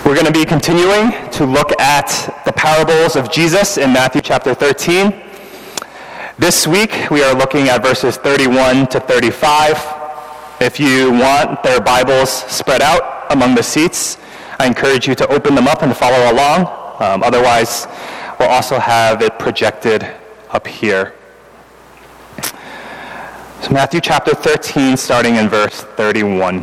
We're going to be continuing to look at the parables of Jesus in Matthew chapter 13. This week, we are looking at verses 31 to 35. If you want their Bibles spread out among the seats, I encourage you to open them up and follow along. Otherwise, we'll also have it projected up here. So Matthew chapter 13, starting in verse 31.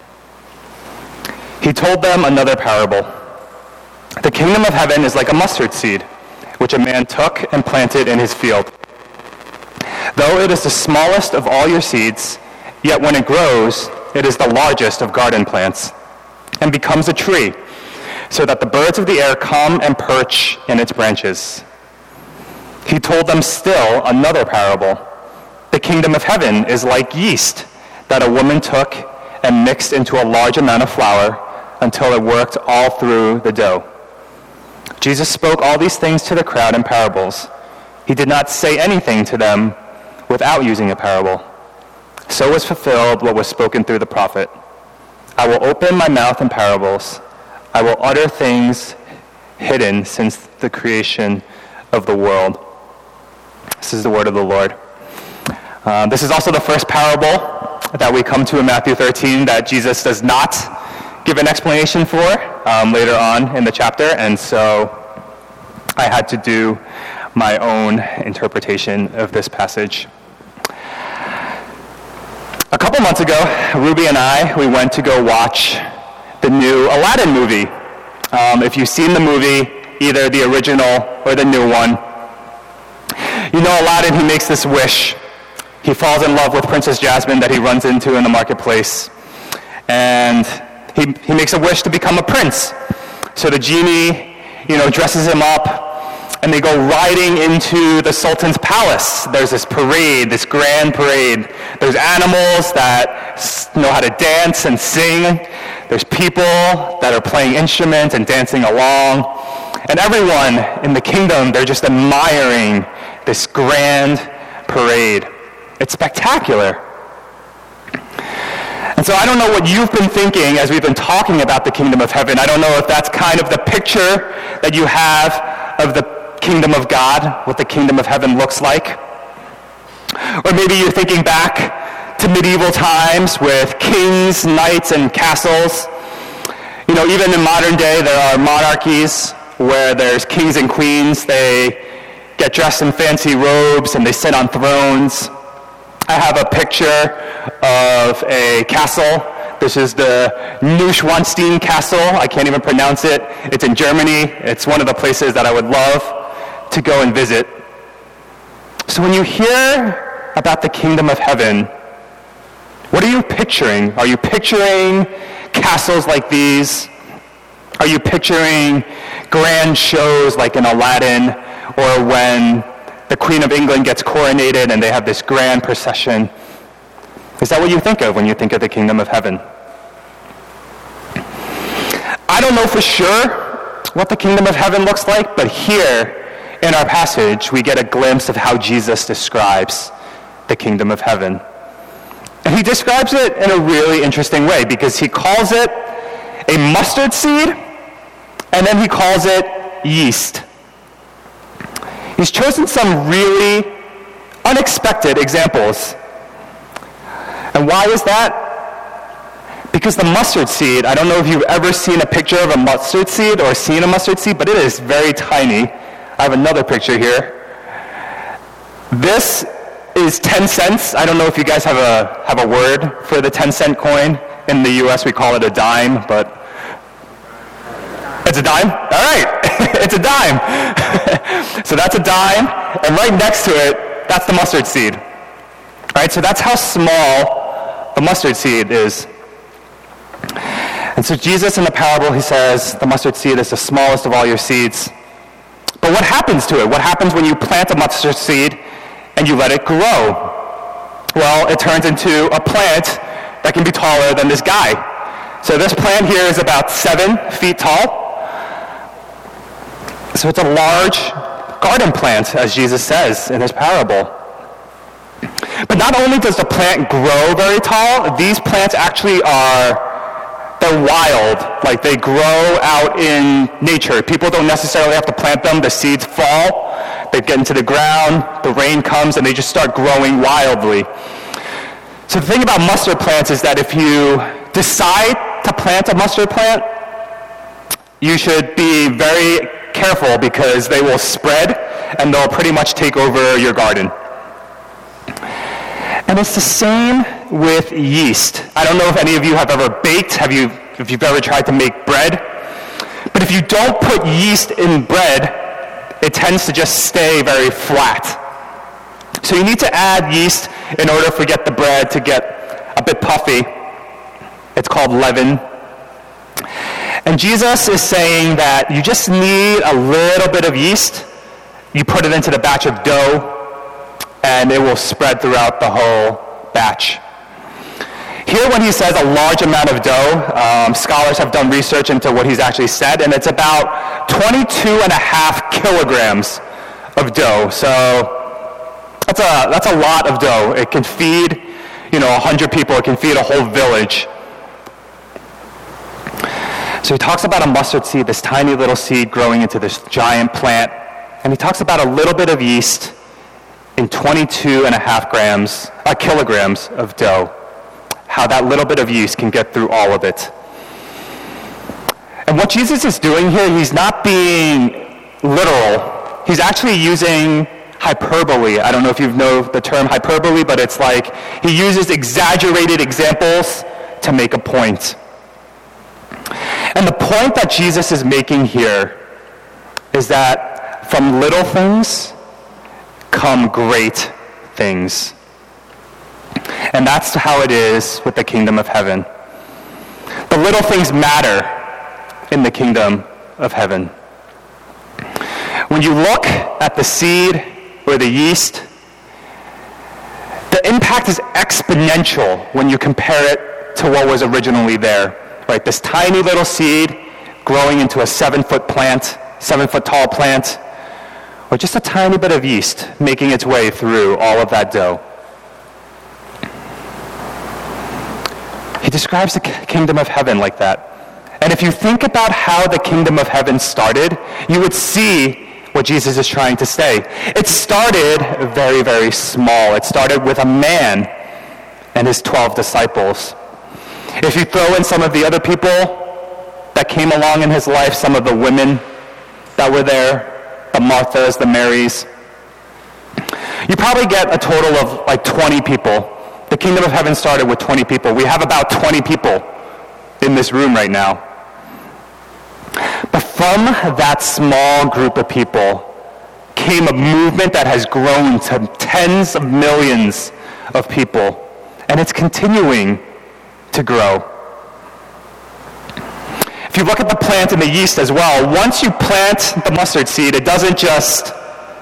He told them another parable. The kingdom of heaven is like a mustard seed, which a man took and planted in his field. Though it is the smallest of all your seeds, yet when it grows, it is the largest of garden plants, and becomes a tree, so that the birds of the air come and perch in its branches. He told them still another parable. The kingdom of heaven is like yeast that a woman took and mixed into a large amount of flour until it worked all through the dough. Jesus spoke all these things to the crowd in parables. He did not say anything to them without using a parable. So was fulfilled what was spoken through the prophet. I will open my mouth in parables. I will utter things hidden since the creation of the world. This is the word of the Lord. This is also the first parable that we come to in Matthew 13 that Jesus does not give an explanation for later on in the chapter, and so I had to do my own interpretation of this passage. A couple months ago, Ruby and we went to go watch the new Aladdin movie. If you've seen the movie, either the original or the new one, you know Aladdin, he makes this wish. He falls in love with Princess Jasmine that he runs into in the marketplace, and he makes a wish to become a prince. So the genie, dresses him up, and they go riding into the Sultan's palace. There's this parade, this grand parade. There's animals that know how to dance and sing. There's people that are playing instruments and dancing along. And everyone in the kingdom, they're just admiring this grand parade. It's spectacular. And so I don't know what you've been thinking as we've been talking about the kingdom of heaven. I don't know if that's kind of the picture that you have of the kingdom of God, what the kingdom of heaven looks like. Or maybe you're thinking back to medieval times with kings, knights, and castles. Even in modern day, there are monarchies where there's kings and queens. They get dressed in fancy robes and they sit on thrones. I have a picture of a castle. This is the Neuschwanstein Castle. I can't even pronounce it. It's in Germany. It's one of the places that I would love to go and visit. So when you hear about the kingdom of heaven, what are you picturing? Are you picturing castles like these? Are you picturing grand shows like in Aladdin, or when the Queen of England gets coronated and they have this grand procession? Is that what you think of when you think of the kingdom of heaven? I don't know for sure what the kingdom of heaven looks like, but here in our passage, we get a glimpse of how Jesus describes the kingdom of heaven. And he describes it in a really interesting way, because he calls it a mustard seed, and then he calls it yeast. He's chosen some really unexpected examples. And why is that? Because the mustard seed, I don't know if you've ever seen a picture of a mustard seed or seen a mustard seed, but it is very tiny. I have another picture here. This is 10 cents. I don't know if you guys have a word for the 10-cent coin. In the U.S., we call it a dime, but it's a dime? All right. It's a dime. So that's a dime, and right next to it, that's the mustard seed. All right, so that's how small the mustard seed is. And so Jesus in the parable, he says, the mustard seed is the smallest of all your seeds. But what happens to it? What happens when you plant a mustard seed and you let it grow? Well, it turns into a plant that can be taller than this guy. So this plant here is about 7 feet tall. So it's a large garden plant, as Jesus says in his parable. But not only does the plant grow very tall, these plants actually are they're wild. Like, they grow out in nature. People don't necessarily have to plant them. The seeds fall, they get into the ground, the rain comes, and they just start growing wildly. So the thing about mustard plants is that if you decide to plant a mustard plant, you should be very careful because they will spread and they'll pretty much take over your garden. And it's the same with yeast. I don't know if any of you have ever baked, if you've ever tried to make bread. But if you don't put yeast in bread, it tends to just stay very flat. So you need to add yeast in order to get the bread to get a bit puffy. It's called leaven. And Jesus is saying that you just need a little bit of yeast. You put it into the batch of dough, and it will spread throughout the whole batch. Here, when he says a large amount of dough, scholars have done research into what he's actually said, and it's about 22.5 kilograms of dough. So that's a lot of dough. It can feed, 100 people. It can feed a whole village. So he talks about a mustard seed, this tiny little seed growing into this giant plant, and he talks about a little bit of yeast in 22.5 kilograms of dough, how that little bit of yeast can get through all of it. And what Jesus is doing here, he's not being literal. He's actually using hyperbole. I don't know if you know the term hyperbole, but it's like he uses exaggerated examples to make a point. And the point that Jesus is making here is that from little things come great things. And that's how it is with the kingdom of heaven. The little things matter in the kingdom of heaven. When you look at the seed or the yeast, the impact is exponential when you compare it to what was originally there. Right, this tiny little seed growing into a 7-foot plant, 7-foot tall plant, or just a tiny bit of yeast making its way through all of that dough. He describes the kingdom of heaven like that. And if you think about how the kingdom of heaven started, you would see what Jesus is trying to say. It started very, very small. It started with a man and his 12 disciples. If you throw in some of the other people that came along in his life, some of the women that were there, the Marthas, the Marys, you probably get a total of like 20 people. The kingdom of heaven started with 20 people. We have about 20 people in this room right now. But from that small group of people came a movement that has grown to tens of millions of people, and it's continuing to grow. If you look at the plant and the yeast as well, once you plant the mustard seed, it doesn't just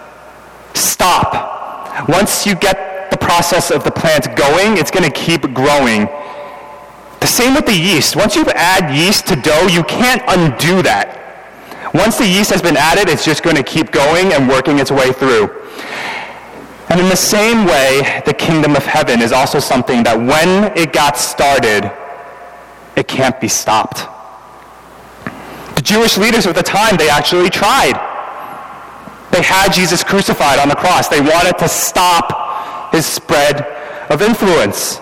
stop. Once you get the process of the plant going, it's going to keep growing. The same with the yeast. Once you add yeast to dough, you can't undo that. Once the yeast has been added, it's just going to keep going and working its way through. And in the same way, the kingdom of heaven is also something that when it got started, it can't be stopped. The Jewish leaders of the time, they actually tried. They had Jesus crucified on the cross. They wanted to stop his spread of influence.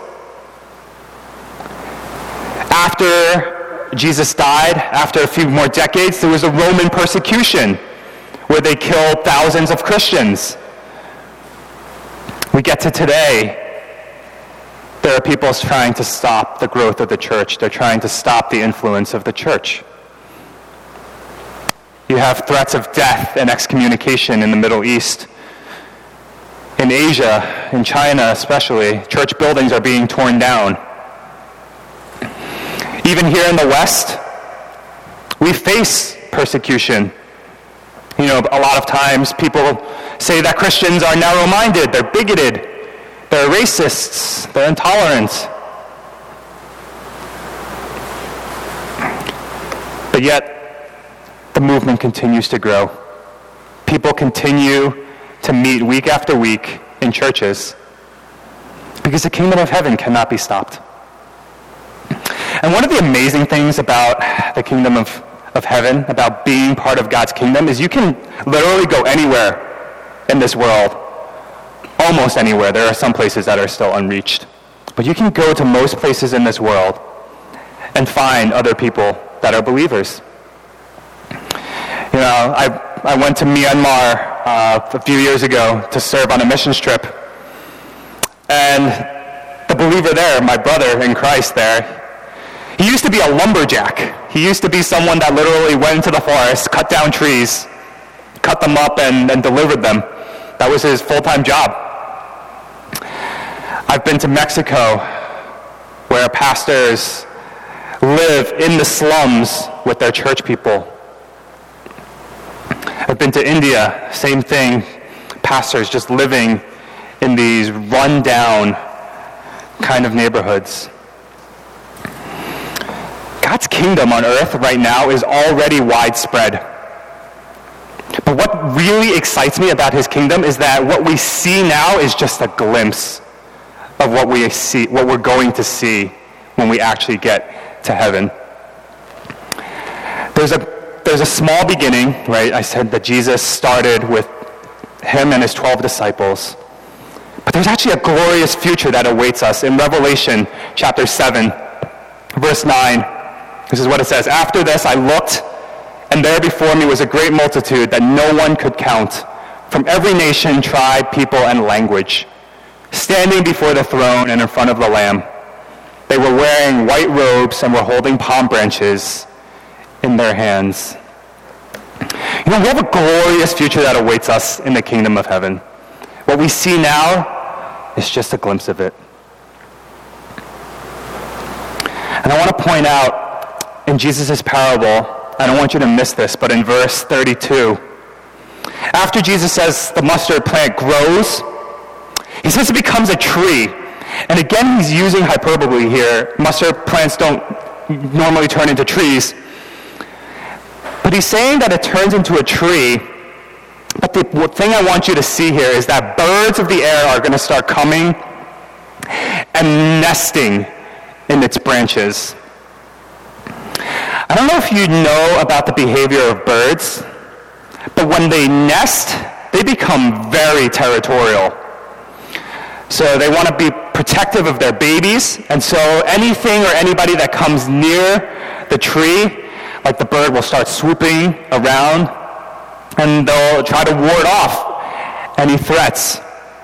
After Jesus died, after a few more decades, there was a Roman persecution where they killed thousands of Christians. We get to today, there are people trying to stop the growth of the church. They're trying to stop the influence of the church. You have threats of death and excommunication in the Middle East. In Asia, in China especially, church buildings are being torn down. Even here in the West, we face persecution. A lot of times people say that Christians are narrow-minded, they're bigoted, they're racists, they're intolerant. But yet, the movement continues to grow. People continue to meet week after week in churches because the kingdom of heaven cannot be stopped. And one of the amazing things about the kingdom of heaven, about being part of God's kingdom, is you can literally go anywhere in this world, almost anywhere. There are some places that are still unreached. But you can go to most places in this world and find other people that are believers. You know, I went to Myanmar a few years ago to serve on a missions trip. And the believer there, my brother in Christ there, he used to be a lumberjack. He used to be someone that literally went into the forest, cut down trees, cut them up, and delivered them. That was his full-time job. I've been to Mexico, where pastors live in the slums with their church people. I've been to India, same thing. Pastors just living in these run-down kind of neighborhoods. God's kingdom on earth right now is already widespread. But what really excites me about his kingdom is that what we see now is just a glimpse of what we're going to see when we actually get to heaven. There's a small beginning, right? I said that Jesus started with him and his 12 disciples. But there's actually a glorious future that awaits us. In Revelation chapter 7, verse 9, this is what it says. After this I looked, and there before me was a great multitude that no one could count, from every nation, tribe, people, and language, standing before the throne and in front of the Lamb. They were wearing white robes and were holding palm branches in their hands. You know, we have a glorious future that awaits us in the kingdom of heaven. What we see now is just a glimpse of it. And I want to point out in Jesus' parable, I don't want you to miss this, but in verse 32, after Jesus says the mustard plant grows, he says it becomes a tree. And again, he's using hyperbole here. Mustard plants don't normally turn into trees. But he's saying that it turns into a tree. But the thing I want you to see here is that birds of the air are going to start coming and nesting in its branches. I don't know if you know about the behavior of birds, but when they nest, they become very territorial. So they want to be protective of their babies, and so anything or anybody that comes near the tree, like the bird will start swooping around, and they'll try to ward off any threats.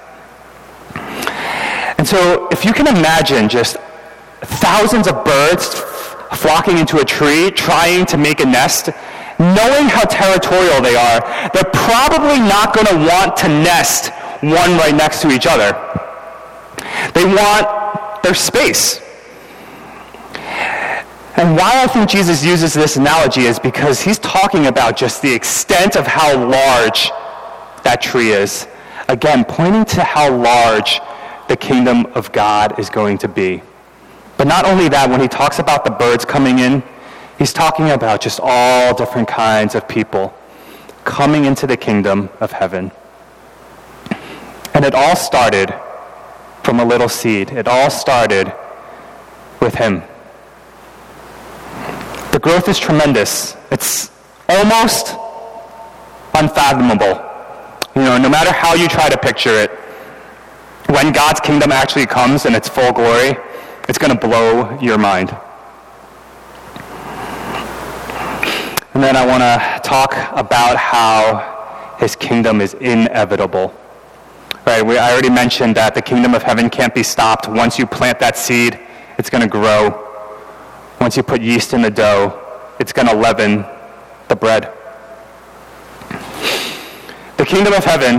And so if you can imagine just thousands of birds flocking into a tree, trying to make a nest, knowing how territorial they are, they're probably not going to want to nest one right next to each other. They want their space. And why I think Jesus uses this analogy is because he's talking about just the extent of how large that tree is. Again, pointing to how large the kingdom of God is going to be. But not only that, when he talks about the birds coming in, he's talking about just all different kinds of people coming into the kingdom of heaven. And it all started from a little seed. It all started with him. The growth is tremendous. It's almost unfathomable. You know, no matter how you try to picture it, when God's kingdom actually comes in its full glory, it's going to blow your mind. And then I want to talk about how his kingdom is inevitable. Right? I already mentioned that the kingdom of heaven can't be stopped. Once you plant that seed, it's going to grow. Once you put yeast in the dough, it's going to leaven the bread. The kingdom of heaven,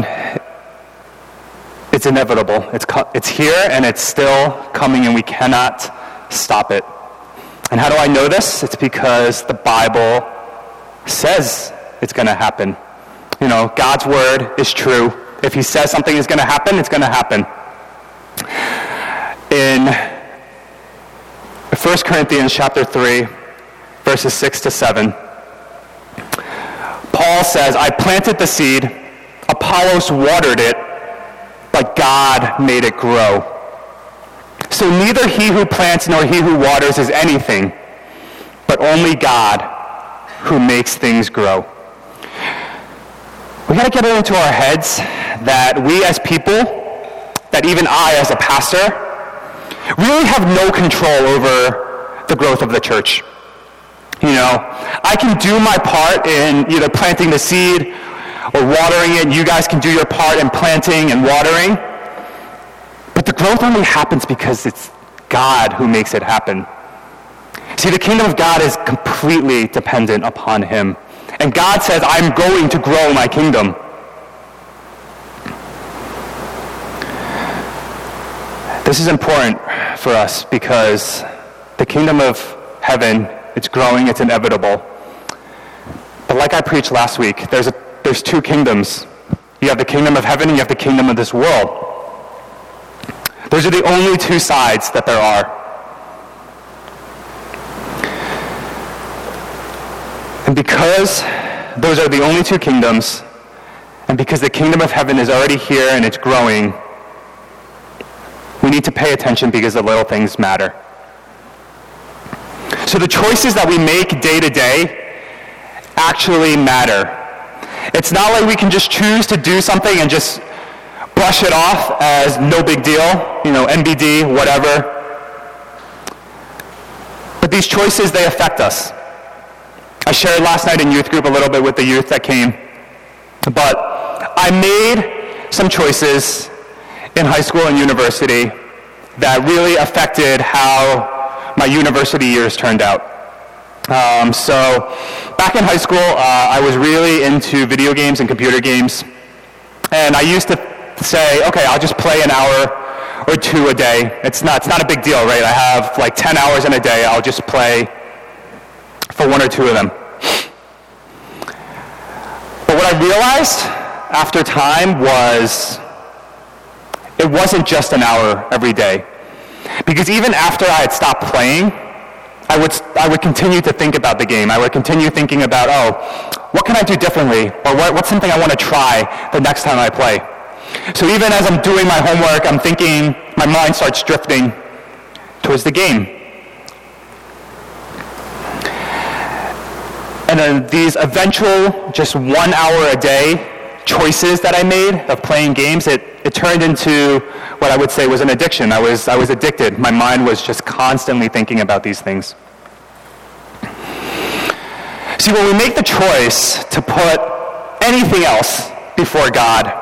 it's inevitable. It's here and it's still coming, and we cannot stop it. And how do I know this? It's because the Bible says it's going to happen. You know, God's word is true. If he says something is going to happen, it's going to happen. In 1 Corinthians chapter 3, verses 6 to 7, Paul says, I planted the seed, Apollos watered it, but God made it grow. So neither he who plants nor he who waters is anything, but only God who makes things grow. We got to get it into our heads that we as people, that even I as a pastor, really have no control over the growth of the church. You know, I can do my part in either planting the seed or watering it. You guys can do your part in planting and watering. But the growth only happens because it's God who makes it happen. See, the kingdom of God is completely dependent upon him. And God says, I'm going to grow my kingdom. This is important for us because the kingdom of heaven, it's growing, it's inevitable. But like I preached last week, there's two kingdoms. You have the kingdom of heaven and you have the kingdom of this world. Those are the only two sides that there are. And because those are the only two kingdoms, and because the kingdom of heaven is already here and it's growing, we need to pay attention because the little things matter. So the choices that we make day to day actually matter. It's not like we can just choose to do something and just brush it off as no big deal, NBD, whatever. But these choices, they affect us. I shared last night in youth group a little bit with the youth that came. But I made some choices in high school and university that really affected how my university years turned out. So back in high school, I was really into video games and computer games. And I used to say, okay, I'll just play an hour or two a day. It's not a big deal, right? I have like 10 hours in a day. I'll just play for one or two of them. But what I realized after time was it wasn't just an hour every day. Because even after I had stopped playing, I would continue to think about the game. I would continue thinking about, what can I do differently? Or what's something I want to try the next time I play? So even as I'm doing my homework, I'm thinking, my mind starts drifting towards the game. And then these eventual, just 1 hour a day choices that I made of playing games, it turned into what I would say was an addiction. I was addicted. My mind was just constantly thinking about these things. See, when we make the choice to put anything else before God,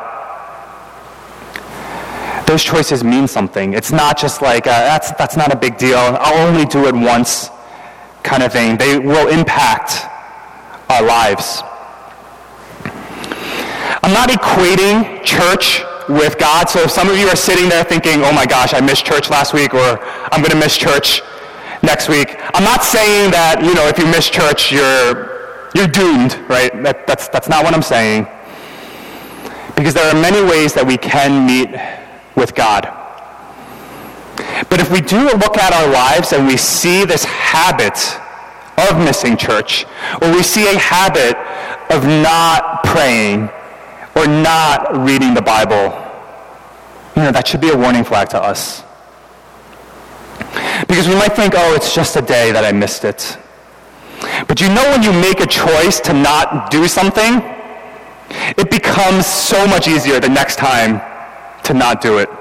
those choices mean something. It's not just like, that's not a big deal. I'll only do it once kind of thing. They will impact our lives. I'm not equating church with God. So if some of you are sitting there thinking, oh my gosh, I missed church last week, or I'm going to miss church next week. I'm not saying that, if you miss church, you're doomed, right? That's not what I'm saying. Because there are many ways that we can meet with God. But if we do look at our lives and we see this habit of missing church, or we see a habit of not praying or not reading the Bible, that should be a warning flag to us. Because we might think, it's just a day that I missed it. But when you make a choice to not do something, it becomes so much easier the next time to not do it.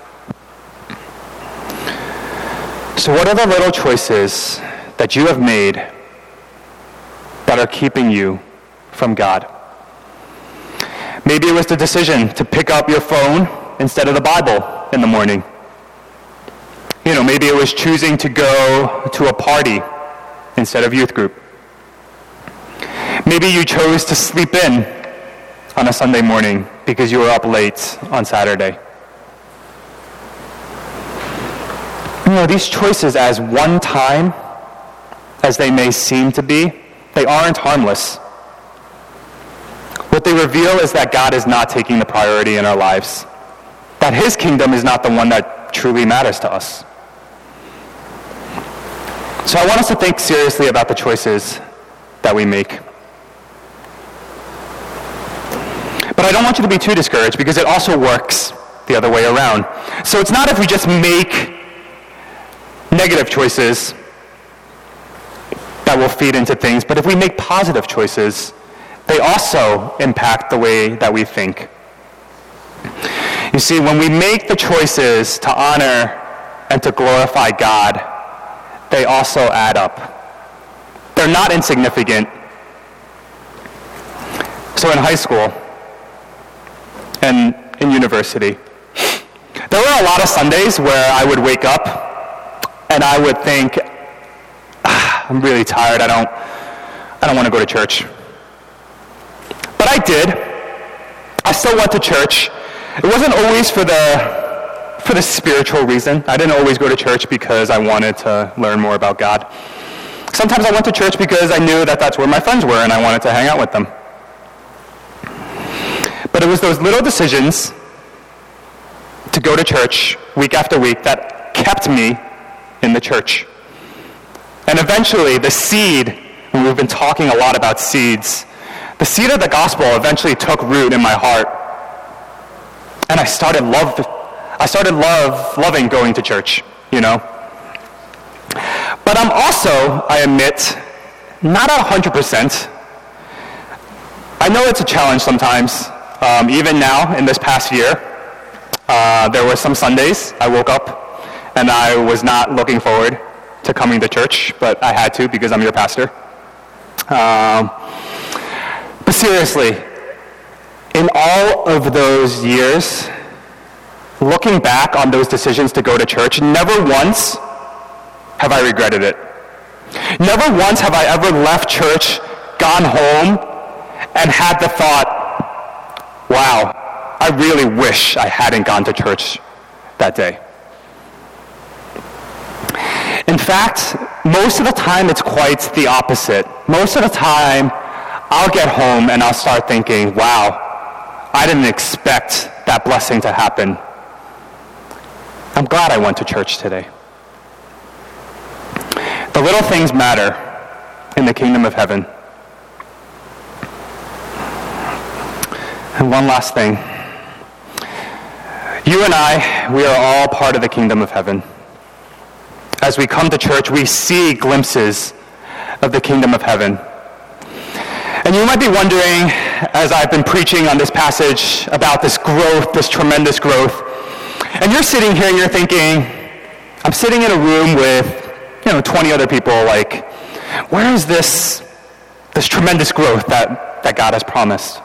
So what are the little choices that you have made that are keeping you from God? Maybe it was the decision to pick up your phone instead of the Bible in the morning. Maybe it was choosing to go to a party instead of youth group. Maybe you chose to sleep in on a Sunday morning because you were up late on Saturday. These choices, as one time as they may seem to be, they aren't harmless. What they reveal is that God is not taking the priority in our lives, that his kingdom is not the one that truly matters to us. So I want us to think seriously about the choices that we make. But I don't want you to be too discouraged, because it also works the other way around. So it's not if we just make negative choices that will feed into things, but if we make positive choices, they also impact the way that we think. You see, when we make the choices to honor and to glorify God, they also add up. They're not insignificant. So in high school and in university, there were a lot of Sundays where I would wake up and I would think, I'm really tired, I don't want to go to church. But I did. I still went to church. It wasn't always for the spiritual reason. I didn't always go to church because I wanted to learn more about God. Sometimes I went to church because I knew that that's where my friends were and I wanted to hang out with them. But it was those little decisions to go to church week after week that kept me in the church. And eventually the seed, and we've been talking a lot about seeds, the seed of the gospel eventually took root in my heart. And I started loving going to church, you know. But I'm also, I admit, not 100%. I know it's a challenge sometimes. Even now, in this past year, there were some Sundays I woke up and I was not looking forward to coming to church, but I had to because I'm your pastor. But seriously, in all of those years, looking back on those decisions to go to church, never once have I regretted it. Never once have I ever left church, gone home, and had the thought, wow, I really wish I hadn't gone to church that day. In fact, most of the time it's quite the opposite. Most of the time, I'll get home and I'll start thinking, wow, I didn't expect that blessing to happen. I'm glad I went to church today. The little things matter in the kingdom of heaven. And one last thing. You and I, we are all part of the kingdom of heaven. As we come to church, we see glimpses of the kingdom of heaven. And you might be wondering, as I've been preaching on this passage about this growth, this tremendous growth, and you're sitting here and you're thinking, I'm sitting in a room with 20 other people, like, where is this tremendous growth that God has promised?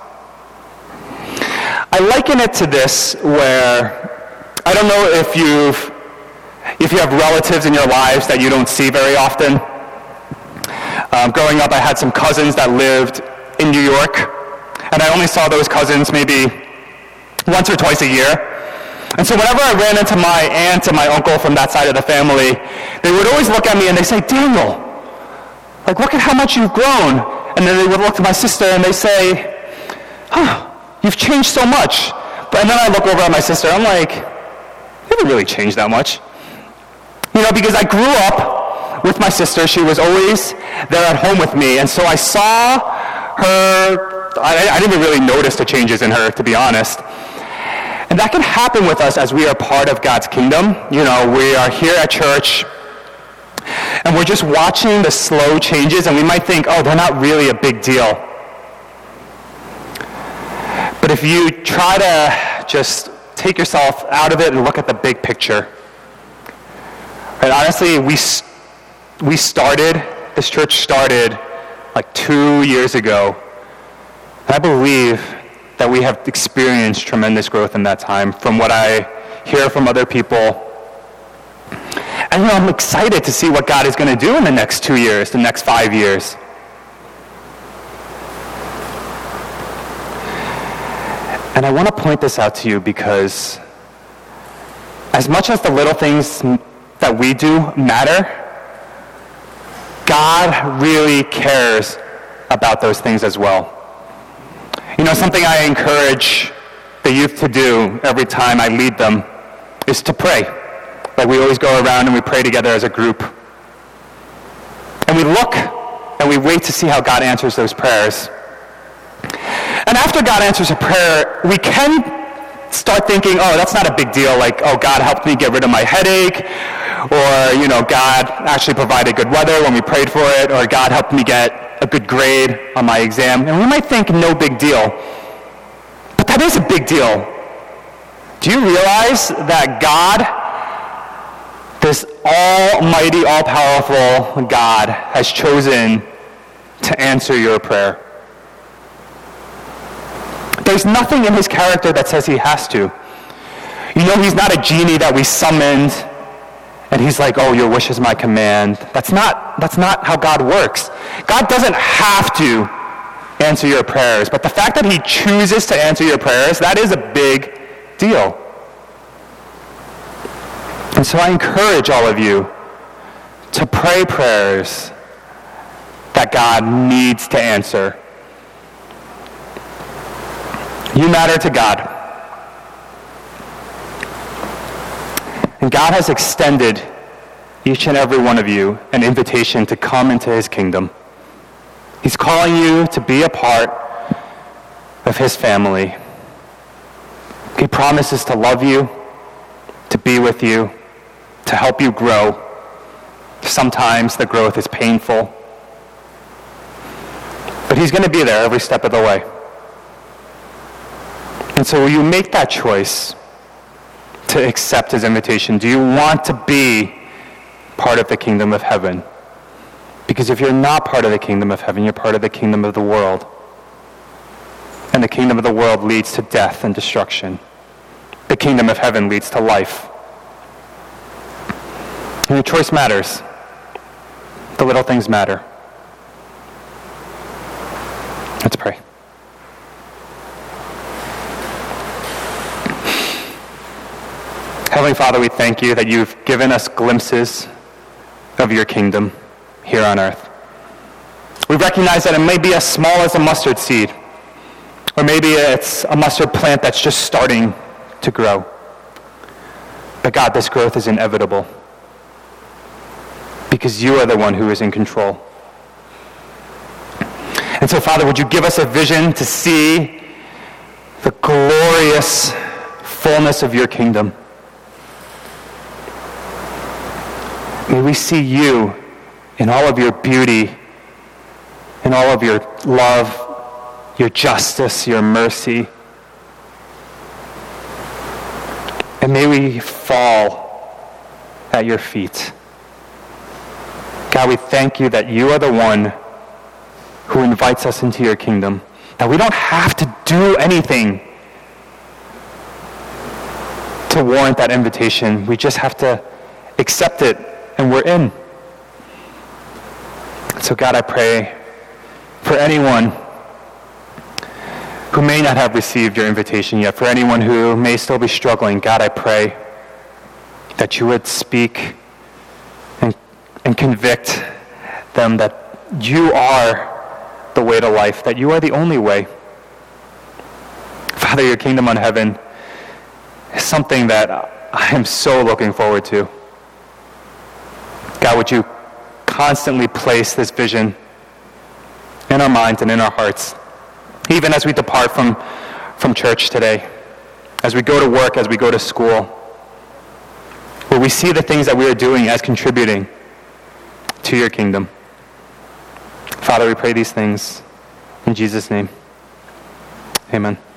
I liken it to this, where I don't know if you have relatives in your lives that you don't see very often. Growing up, I had some cousins that lived in New York, and I only saw those cousins maybe once or twice a year. And so whenever I ran into my aunt and my uncle from that side of the family, they would always look at me and they say, Daniel, like, look at how much you've grown. And then they would look to my sister and they say, you've changed so much. And then I look over at my sister, I'm like, you haven't really changed that much. Because I grew up with my sister. She was always there at home with me. And so I saw her, I didn't even really notice the changes in her, to be honest. And that can happen with us as we are part of God's kingdom. We are here at church, and we're just watching the slow changes, and we might think, oh, they're not really a big deal. But if you try to just take yourself out of it and look at the big picture, right, honestly, this church started like 2 years ago. And I believe that we have experienced tremendous growth in that time from what I hear from other people. And I'm excited to see what God is going to do in the next 2 years, the next 5 years. And I want to point this out to you because as much as the little things that we do matter, God really cares about those things as well. Something I encourage the youth to do every time I lead them is to pray. Like, we always go around and we pray together as a group. And we look and we wait to see how God answers those prayers. And after God answers a prayer, we can start thinking, oh, that's not a big deal. Like, oh, God helped me get rid of my headache. or, God actually provided good weather when we prayed for it, or God helped me get a good grade on my exam. And we might think no big deal, but that is a big deal. Do you realize that God, this almighty, all-powerful God, has chosen to answer your prayer? There's nothing in his character that says he has to. He's not a genie that we summoned and he's like, oh, your wish is my command. That's not how God works. God doesn't have to answer your prayers, but the fact that he chooses to answer your prayers, that is a big deal. And so I encourage all of you to pray prayers that God needs to answer. You matter to God. And God has extended each and every one of you an invitation to come into his kingdom. He's calling you to be a part of his family. He promises to love you, to be with you, to help you grow. Sometimes the growth is painful, but he's going to be there every step of the way. And so will you make that choice to accept his invitation? Do you want to be part of the kingdom of heaven? Because if you're not part of the kingdom of heaven, you're part of the kingdom of the world. And the kingdom of the world leads to death and destruction. The kingdom of heaven leads to life. And your choice matters. The little things matter. Let's pray. Heavenly Father, we thank you that you've given us glimpses of your kingdom here on earth. We recognize that it may be as small as a mustard seed, or maybe it's a mustard plant that's just starting to grow. But God, this growth is inevitable because you are the one who is in control. And so, Father, would you give us a vision to see the glorious fullness of your kingdom? May we see you in all of your beauty, in all of your love, your justice, your mercy. And may we fall at your feet. God, we thank you that you are the one who invites us into your kingdom, that we don't have to do anything to warrant that invitation. We just have to accept it, and we're in. So God, I pray for anyone who may not have received your invitation yet, for anyone who may still be struggling, God, I pray that you would speak and convict them that you are the way to life, that you are the only way. Father, your kingdom on heaven is something that I am so looking forward to. God, would you constantly place this vision in our minds and in our hearts, even as we depart from church today, as we go to work, as we go to school, where we see the things that we are doing as contributing to your kingdom. Father, we pray these things in Jesus' name. Amen.